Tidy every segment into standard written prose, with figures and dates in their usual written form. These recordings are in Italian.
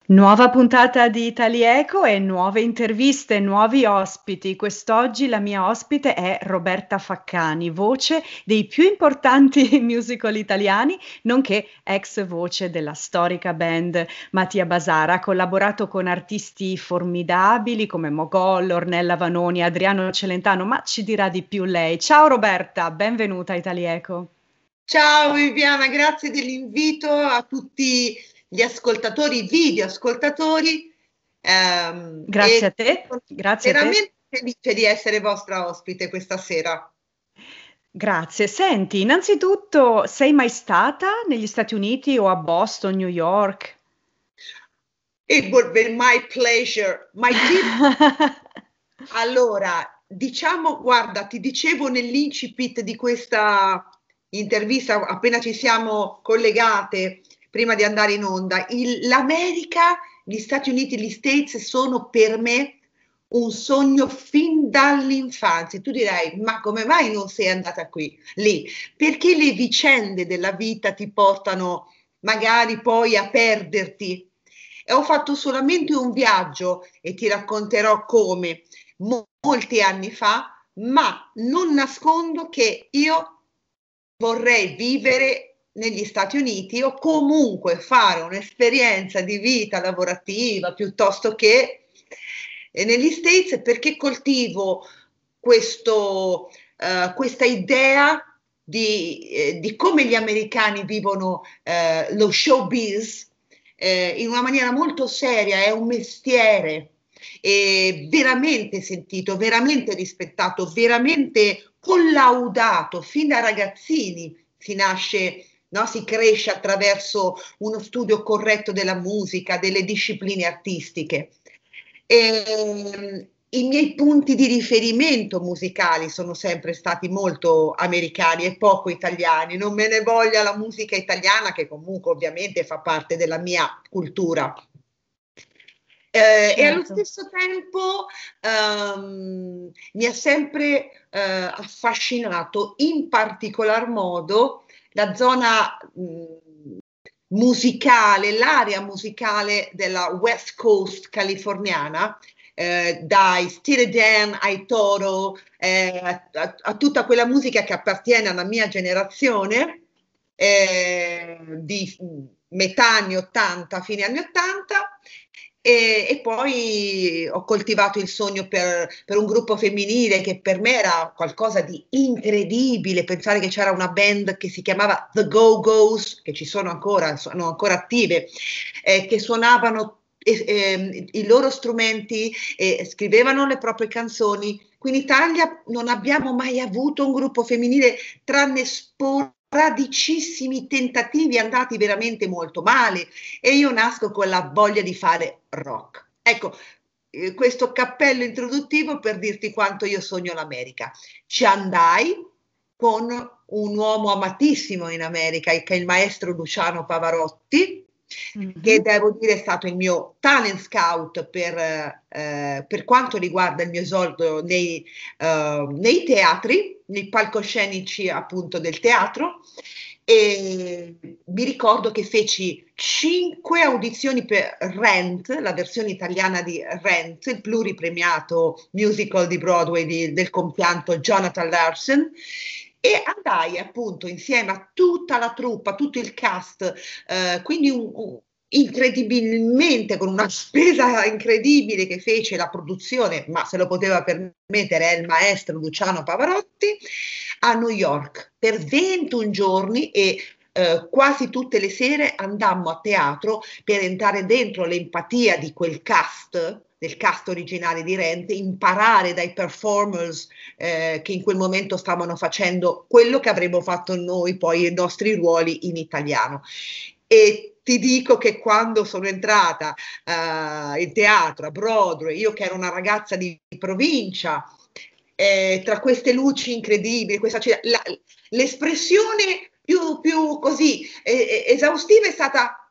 Nuova puntata di Italieco e nuove interviste, nuovi ospiti. Quest'oggi la mia ospite è Roberta Faccani, voce dei più importanti musical italiani, nonché ex voce della storica band Mattia Basara. Ha collaborato con artisti formidabili come Mogol, Ornella Vanoni, Adriano Celentano, ma ci dirà di più lei. Ciao Roberta, benvenuta a Italieco. Ciao Viviana, grazie dell'invito a tutti gli ascoltatori, video ascoltatori, Grazie a e te, sono grazie a te. veramente felice di essere vostra ospite questa sera. Grazie. Senti, innanzitutto, sei mai stata negli Stati Uniti o a Boston, New York? It would be my pleasure, my deep. Allora, diciamo, guarda, ti dicevo nell'incipit di questa intervista, appena ci siamo collegate prima di andare in onda, l'America, gli Stati Uniti, gli States sono per me un sogno fin dall'infanzia. Tu direi, ma come mai non sei andata lì? Perché le vicende della vita ti portano magari poi a perderti. E ho fatto solamente un viaggio e ti racconterò come molti anni fa, ma non nascondo che io vorrei vivere negli Stati Uniti o comunque fare un'esperienza di vita lavorativa piuttosto che negli States, perché coltivo questa idea di come gli americani vivono lo showbiz in una maniera molto seria. È un mestiere veramente sentito, veramente rispettato, veramente collaudato fin da ragazzini. Si nasce, no? Si cresce attraverso uno studio corretto della musica, delle discipline artistiche. I miei punti di riferimento musicali sono sempre stati molto americani e poco italiani. Non me ne voglia la musica italiana, che comunque ovviamente fa parte della mia cultura. E allo Certo. stesso tempo mi ha sempre affascinato in particolar modo la zona musicale, l'area musicale della West Coast californiana, dai Steely Dan ai Toro, a tutta quella musica che appartiene alla mia generazione di metà anni 80, fine anni 80. E poi ho coltivato il sogno per un gruppo femminile che per me era qualcosa di incredibile. Pensare che c'era una band che si chiamava The Go-Go's, che ci sono ancora attive, che suonavano i loro strumenti e scrivevano le proprie canzoni. Qui in Italia non abbiamo mai avuto un gruppo femminile, tranne sporadicissimi tentativi andati veramente molto male, e io nasco con la voglia di fare rock. Ecco, questo cappello introduttivo per dirti quanto io sogno l'America. Ci andai con un uomo amatissimo in America, che è il maestro Luciano Pavarotti, che Mhm. devo dire è stato il mio talent scout per quanto riguarda il mio esordio nei teatri, nei palcoscenici appunto del teatro. E mi ricordo che feci 5 audizioni per Rent, la versione italiana di Rent, il pluripremiato musical di Broadway del compianto Jonathan Larson, e andai appunto insieme a tutta la truppa, tutto il cast, quindi incredibilmente, con una spesa incredibile che fece la produzione, ma se lo poteva permettere, è il maestro Luciano Pavarotti, a New York per 21 giorni. E quasi tutte le sere andammo a teatro per entrare dentro l'empatia di quel cast, del cast originale di Rent, imparare dai performers che in quel momento stavano facendo quello che avremmo fatto noi, poi i nostri ruoli in italiano. E ti dico che quando sono entrata in teatro a Broadway, io che ero una ragazza di provincia, tra queste luci incredibili, l'espressione più così esaustiva è stata.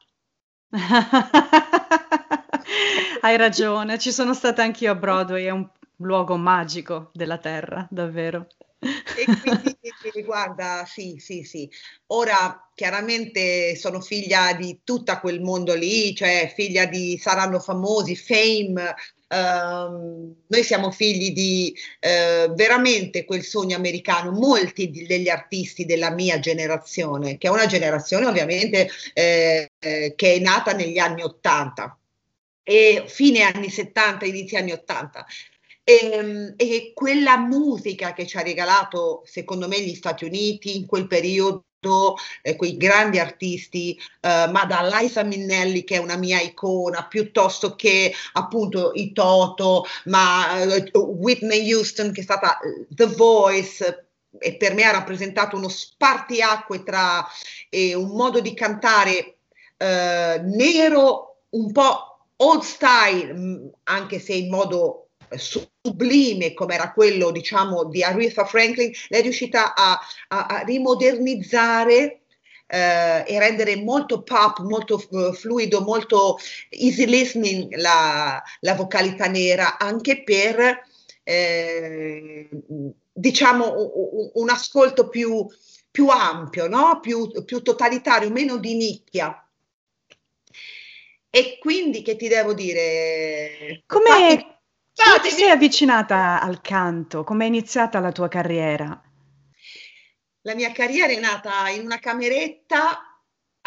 Hai ragione, ci sono stata anch'io a Broadway, è un luogo magico della terra, davvero. E quindi Guarda, sì, sì, sì. Ora chiaramente sono figlia di tutto quel mondo lì, cioè figlia di Saranno Famosi, Fame. Noi siamo figli di veramente quel sogno americano. Molti degli artisti della mia generazione, che è una generazione ovviamente che è nata negli anni 80 e fine anni 70, inizi anni 80. E quella musica che ci ha regalato, secondo me, gli Stati Uniti in quel periodo, quei grandi artisti, ma da Liza Minnelli, che è una mia icona, piuttosto che appunto i Toto, ma Whitney Houston, che è stata The Voice, e per me ha rappresentato uno spartiacque tra un modo di cantare nero, un po' old style, anche se in modo sublime come era quello, diciamo, di Aretha Franklin. Lei è riuscita a rimodernizzare e rendere molto pop, molto fluido, molto easy listening la vocalità nera, anche per diciamo un ascolto più ampio, no? Più totalitario, meno di nicchia. E quindi che ti devo dire? Fatti, Come ti fatemi. sei avvicinata al canto? Come è iniziata la tua carriera? La mia carriera è nata in una cameretta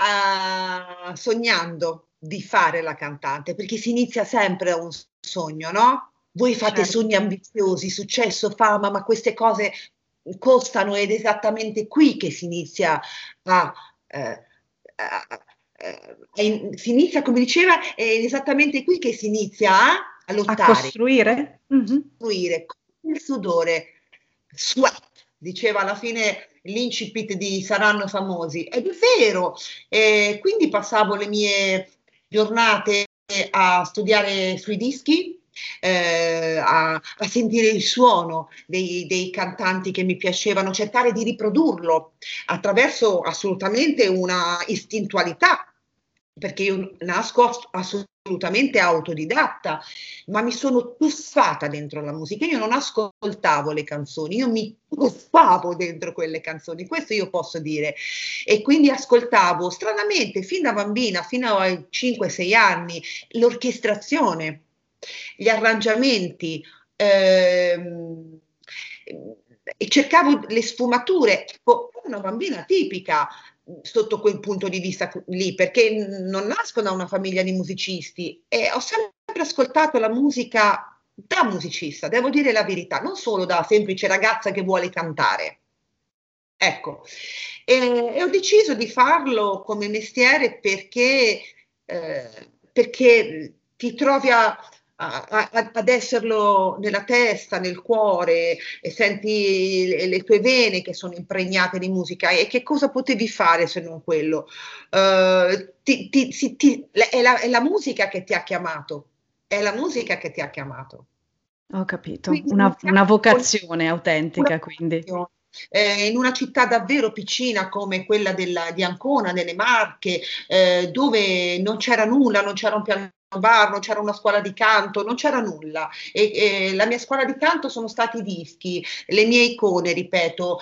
sognando di fare la cantante, perché si inizia sempre da un sogno, no? Voi fate Certo. sogni ambiziosi, successo, fama, ma queste cose costano ed è esattamente qui che si inizia a, eh, si inizia, come diceva, è esattamente qui che si inizia a A lottare, costruire? Mhm. costruire con il sudore, sweat, diceva alla fine l'incipit di Saranno Famosi, ed è vero, quindi passavo le mie giornate a studiare sui dischi, a sentire il suono dei cantanti che mi piacevano, cercare di riprodurlo attraverso assolutamente una istintualità, perché io nasco assolutamente autodidatta, ma mi sono tuffata dentro la musica. Io non ascoltavo le canzoni, io mi tuffavo dentro quelle canzoni, questo io posso dire. E quindi ascoltavo stranamente fin da bambina, fino ai 5-6 anni, l'orchestrazione, gli arrangiamenti. ehm, e cercavo le sfumature. Ecco, una bambina tipica sotto quel punto di vista lì, perché non nasco da una famiglia di musicisti e ho sempre ascoltato la musica da musicista, devo dire la verità, non solo da semplice ragazza che vuole cantare. Ecco, e ho deciso di farlo come mestiere perché ti trovi ad esserlo nella testa, nel cuore, e senti le tue vene che sono impregnate di musica. E che cosa potevi fare se non quello? È la musica che ti ha chiamato, è la musica che ti ha chiamato. Ho capito. Quindi Una iniziamo con vocazione una autentica, quindi. formazione. In una città davvero piccina come quella di Ancona, nelle Marche, dove non c'era nulla, non c'era un piano bar, non c'era una scuola di canto, non c'era nulla. E la mia scuola di canto sono stati i dischi, le mie icone, ripeto,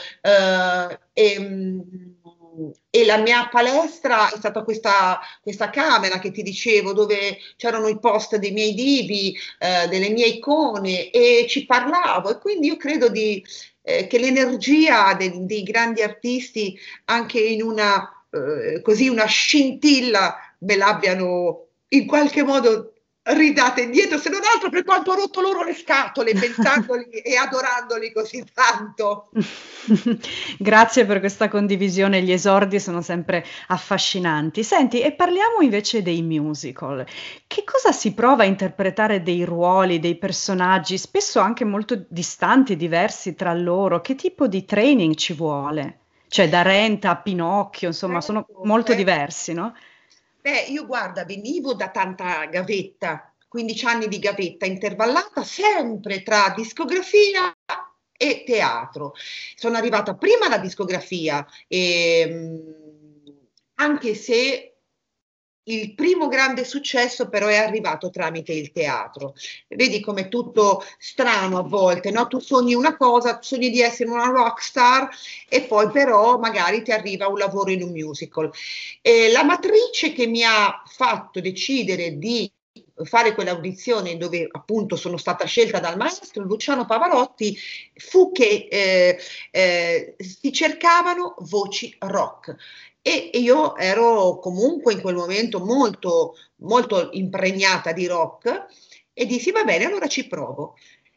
e la mia palestra è stata questa camera che ti dicevo, dove c'erano i post dei miei divi, delle mie icone, e ci parlavo. E quindi io credo che l'energia dei grandi artisti, anche in così una scintilla, me l'abbiano in qualche modo ridata indietro, se non altro per quanto ho rotto loro le scatole, pensandoli e adorandoli così tanto. Grazie per questa condivisione, gli esordi sono sempre affascinanti. Senti, e parliamo invece dei musical. Che cosa si prova a interpretare dei ruoli, dei personaggi, spesso anche molto distanti, diversi tra loro? Che tipo di training ci vuole? Cioè, da Renta a Pinocchio, insomma, sono Certo, molto certo. diversi, no? Beh, io guarda, venivo da tanta gavetta, 15 anni di gavetta intervallata, sempre tra discografia e teatro. Sono arrivata prima alla discografia, anche se il primo grande successo però è arrivato tramite il teatro. Vedi com'è tutto strano a volte, no? Tu sogni una cosa, sogni di essere una rockstar e poi però magari ti arriva un lavoro in un musical. La matrice che mi ha fatto decidere di fare quell'audizione dove appunto sono stata scelta dal maestro Luciano Pavarotti fu che si cercavano voci rock. E io ero comunque in quel momento molto, molto impregnata di rock e dissi va bene, allora ci provo.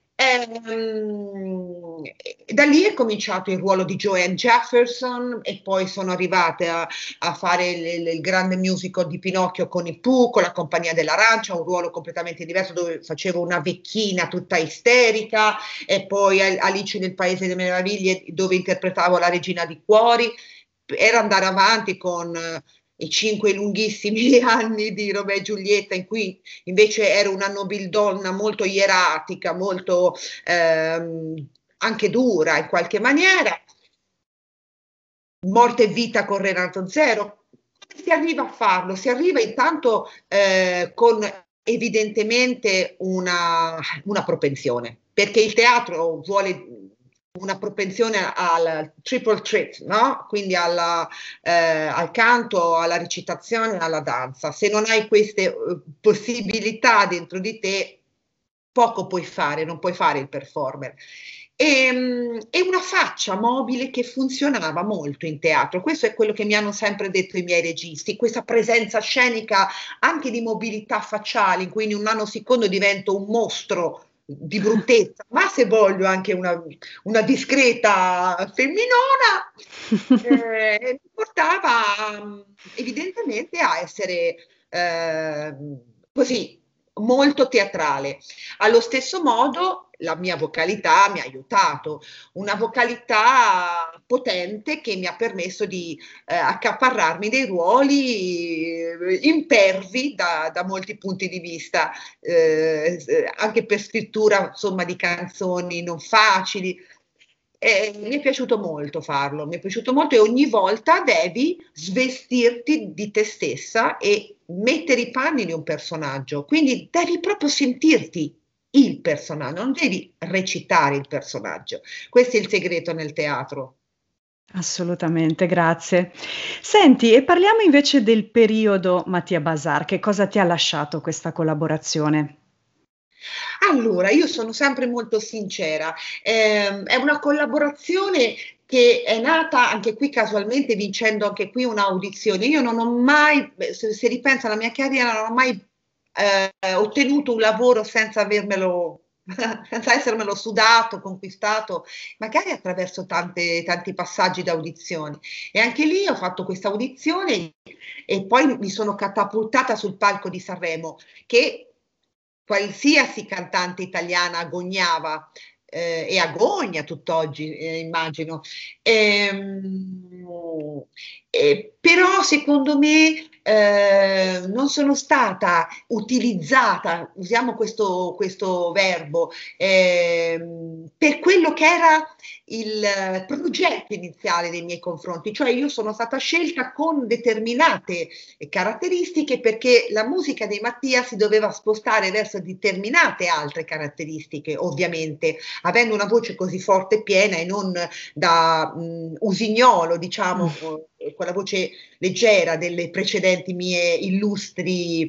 Da lì è cominciato il ruolo di Joanne Jefferson e poi sono arrivata a fare il grande musical di Pinocchio con i Pooh, con la Compagnia dell'Arancia, un ruolo completamente diverso dove facevo una vecchina tutta isterica e poi Alice nel Paese delle Meraviglie dove interpretavo la Regina di Cuori. Era andare avanti con i 5 lunghissimi anni di Romeo e Giulietta in cui invece ero una nobildonna molto ieratica, molto anche dura in qualche maniera. Morte e vita con Renato Zero. Si arriva a farlo, si arriva intanto con evidentemente una propensione, perché il teatro vuole una propensione al triple threat, no? Quindi al canto, alla recitazione, alla danza. Se non hai queste possibilità dentro di te, poco puoi fare, non puoi fare il performer. E una faccia mobile che funzionava molto in teatro. Questo è quello che mi hanno sempre detto i miei registi, questa presenza scenica anche di mobilità facciale, in cui in un nanosecondo divento un mostro di bruttezza, ma se voglio anche una discreta femminona, mi portava evidentemente a essere così molto teatrale. Allo stesso modo la mia vocalità mi ha aiutato, una vocalità potente che mi ha permesso di accaparrarmi dei ruoli impervi da molti punti di vista, anche per scrittura insomma di canzoni non facili. Mi è piaciuto molto farlo, mi è piaciuto molto e ogni volta devi svestirti di te stessa e mettere i panni di un personaggio, quindi devi proprio sentirti il personaggio, non devi recitare il personaggio. Questo è il segreto nel teatro. Assolutamente, grazie. Senti, e parliamo invece del periodo Mattia Bazar, che cosa ti ha lasciato questa collaborazione? Allora, io sono sempre molto sincera, è una collaborazione che è nata anche qui casualmente vincendo anche qui un'audizione. Io non ho mai, se ripenso alla mia carriera, non ho mai ottenuto un lavoro senza avermelo, senza essermelo sudato, conquistato, magari attraverso tanti passaggi d'audizioni. E anche lì ho fatto questa audizione e poi mi sono catapultata sul palco di Sanremo, che qualsiasi cantante italiana agognava e agogna tutt'oggi, immagino. Però secondo me non sono stata utilizzata, usiamo questo verbo, per quello che era il progetto iniziale dei miei confronti, cioè io sono stata scelta con determinate caratteristiche perché la musica dei Mattia si doveva spostare verso determinate altre caratteristiche, ovviamente, avendo una voce così forte e piena e non da usignolo, diciamo, con la voce leggera delle precedenti mie illustri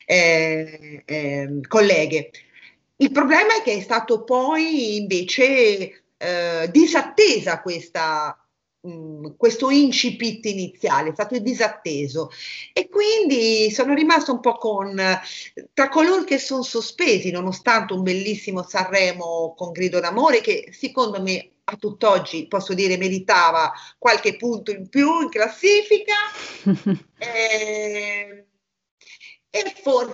colleghe. Il problema è che è stato poi invece disattesa questo incipit iniziale, è stato disatteso e quindi sono rimasta un po' tra coloro che sono sospesi, nonostante un bellissimo Sanremo con Grido d'amore che secondo me a tutt'oggi posso dire meritava qualche punto in più in classifica e, e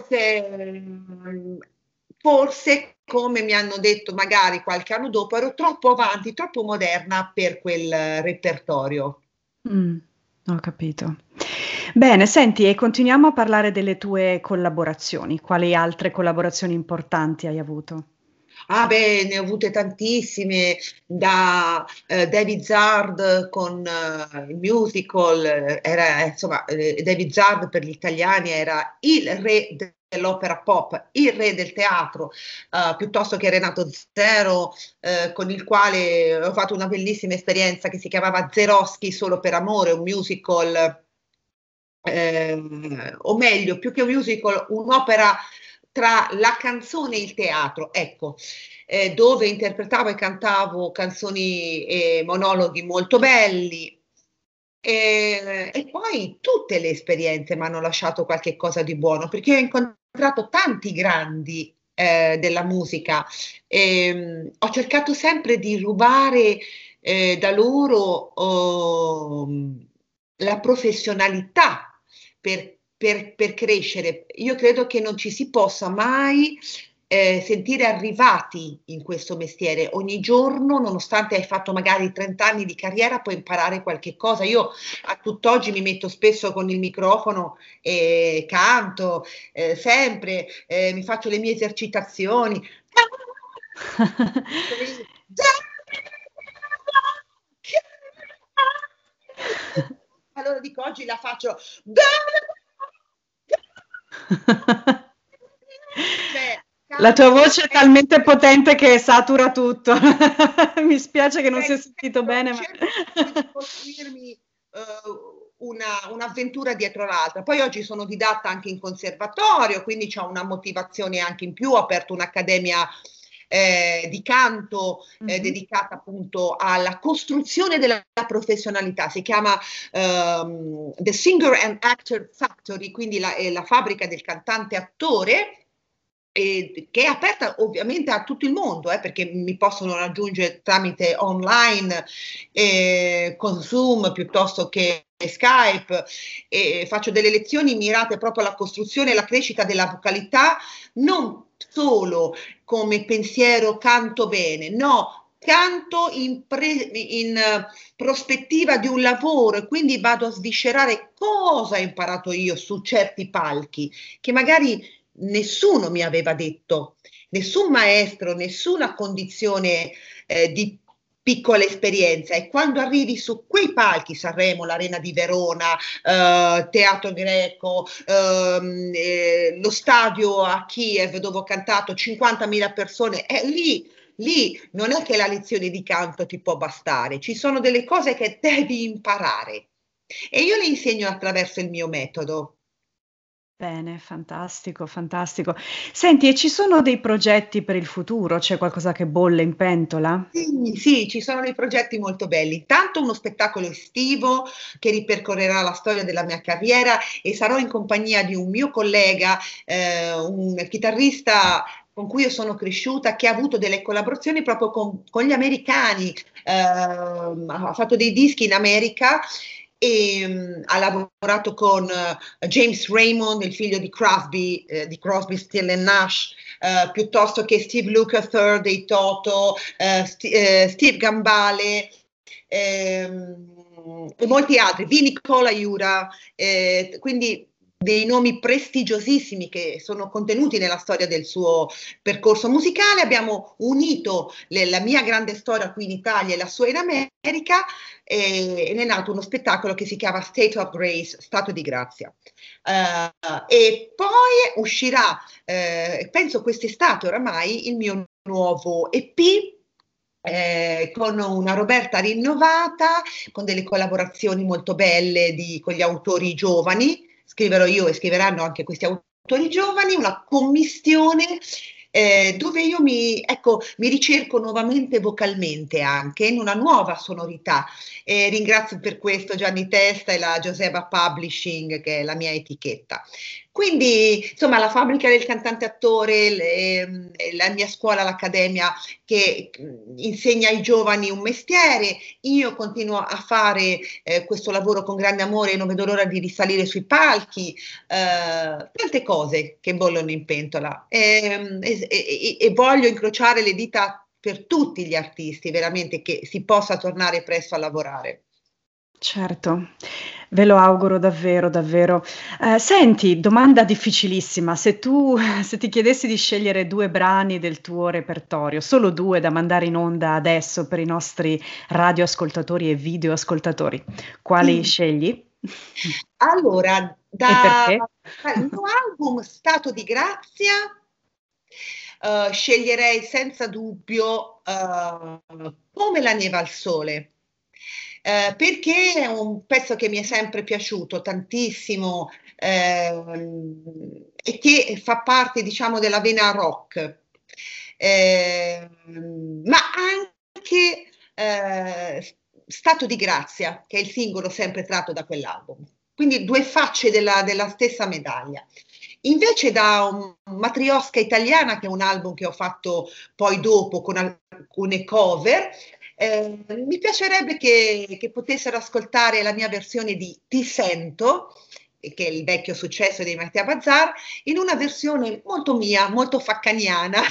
forse, come mi hanno detto magari qualche anno dopo, ero troppo avanti, troppo moderna per quel repertorio. Mh, ho capito. Bene, senti, e continuiamo a parlare delle tue collaborazioni. Quali altre collaborazioni importanti hai avuto? Ah beh, ne ho avute tantissime, da David Zard con il musical, insomma, David Zard per gli italiani era il re dell'opera pop, il re del teatro, piuttosto che Renato Zero, con il quale ho fatto una bellissima esperienza che si chiamava Zeroschi solo per amore, un musical, o meglio, più che un musical, un'opera tra la canzone e il teatro, ecco, dove interpretavo e cantavo canzoni e monologhi molto belli. E poi tutte le esperienze mi hanno lasciato qualche cosa di buono, perché ho incontrato tanti grandi della musica. Ho cercato sempre di rubare da loro la professionalità per crescere. Io credo che non ci si possa mai sentire arrivati in questo mestiere. Ogni giorno, nonostante hai fatto magari 30 anni di carriera, puoi imparare qualche cosa. Io a tutt'oggi mi metto spesso con il microfono e canto, sempre, mi faccio le mie esercitazioni. Allora dico, oggi la faccio. Cioè, La tua canto, voce è talmente potente che satura tutto. Mi spiace che non si è sentito bene, ma... cerco sempre di costruirmi un'avventura dietro l'altra. Poi oggi sono didatta anche in conservatorio, quindi ho una motivazione anche in più, ho aperto un'accademia di canto Mhm. dedicata appunto alla costruzione della professionalità, si chiama The Singer and Actor Factory, quindi la fabbrica del cantante attore, che è aperta ovviamente a tutto il mondo, perché mi possono raggiungere tramite online, con Zoom piuttosto che Skype, e faccio delle lezioni mirate proprio alla costruzione e alla crescita della vocalità, non solo come pensiero canto bene, no, canto in prospettiva di un lavoro, e quindi vado a sviscerare cosa ho imparato io su certi palchi che magari nessuno mi aveva detto, nessun maestro, nessuna condizione di piccola esperienza. E quando arrivi su quei palchi, Sanremo, l'Arena di Verona, Teatro Greco, lo stadio a Kiev dove ho cantato 50.000 persone, è lì non è che la lezione di canto ti può bastare, ci sono delle cose che devi imparare e io le insegno attraverso il mio metodo. Bene, fantastico, fantastico. Senti, e ci sono dei progetti per il futuro? C'è qualcosa che bolle in pentola? Sì, sì, ci sono dei progetti molto belli. Intanto uno spettacolo estivo che ripercorrerà la storia della mia carriera, e sarò in compagnia di un mio collega, un chitarrista con cui io sono cresciuta, che ha avuto delle collaborazioni proprio con gli americani, ha fatto dei dischi in America e ha lavorato con James Raymond, il figlio di Crosby, Still and Nash, piuttosto che Steve Lukather dei Toto, Steve Gambale, e molti altri, Vinny Colaiuta, quindi dei nomi prestigiosissimi che sono contenuti nella storia del suo percorso musicale. Abbiamo unito la mia grande storia qui in Italia e la sua in America, ed è nato uno spettacolo che si chiama State of Grace, Stato di Grazia. E poi uscirà, penso quest'estate oramai, il mio nuovo EP, con una Roberta rinnovata, con delle collaborazioni molto belle con gli autori giovani. Scriverò io e scriveranno anche questi autori giovani, una commistione dove io ecco, mi ricerco nuovamente vocalmente, anche in una nuova sonorità. Ringrazio per questo Gianni Testa e la Giuseppa Publishing, che è la mia etichetta. Quindi, insomma, la fabbrica del cantante attore, la mia scuola, l'accademia che insegna ai giovani un mestiere. Io continuo a fare questo lavoro con grande amore e non vedo l'ora di risalire sui palchi, tante cose che bollono in pentola, e voglio incrociare le dita per tutti gli artisti, veramente, che si possa tornare presto a lavorare. Certo. Ve lo auguro davvero, davvero. Senti, domanda difficilissima, se ti chiedessi di scegliere 2 brani del tuo repertorio, solo 2 da mandare in onda adesso per i nostri radioascoltatori e videoascoltatori, quali Sì. scegli? Allora, E perché? dal mio album Stato di grazia, sceglierei senza dubbio, Come la neve al sole, perché è un pezzo che mi è sempre piaciuto tantissimo, e che fa parte, diciamo, della vena rock. Ma anche, S Stato di grazia, che è il singolo sempre tratto da quell'album. Quindi 2 facce della stessa medaglia. Invece da un Matrioska italiana, che è un album che ho fatto poi dopo con alcune cover, mi piacerebbe che potessero ascoltare la mia versione di Ti sento, che è il vecchio successo dei Mattia Bazar, in una versione molto mia, molto faccaniana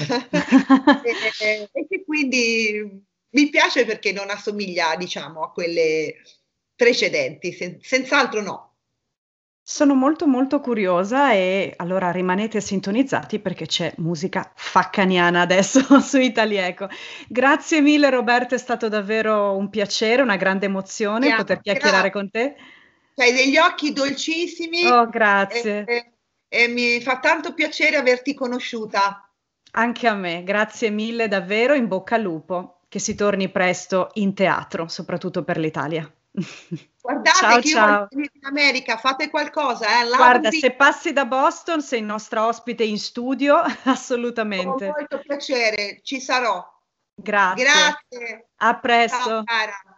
e che quindi mi piace perché non assomiglia, diciamo, a quelle precedenti, senz'altro no. Sono molto, molto curiosa e allora rimanete sintonizzati perché c'è musica faccaniana adesso su Italieco. Grazie mille Roberta, è stato davvero un piacere, una grande emozione poter chiacchierare con te. Hai degli occhi dolcissimi Oh, grazie. e mi fa tanto piacere averti conosciuta. Anche a me, grazie mille davvero, in bocca al lupo, che si torni presto in teatro, soprattutto per l'Italia. Guardate Ciao, che io voglio ciao. venire in America, fate qualcosa, l'album Guarda, di se passi da Boston sei nostra ospite in studio, con assolutamente. molto piacere, ci sarò. Grazie. Grazie. A Ciao presto. cara.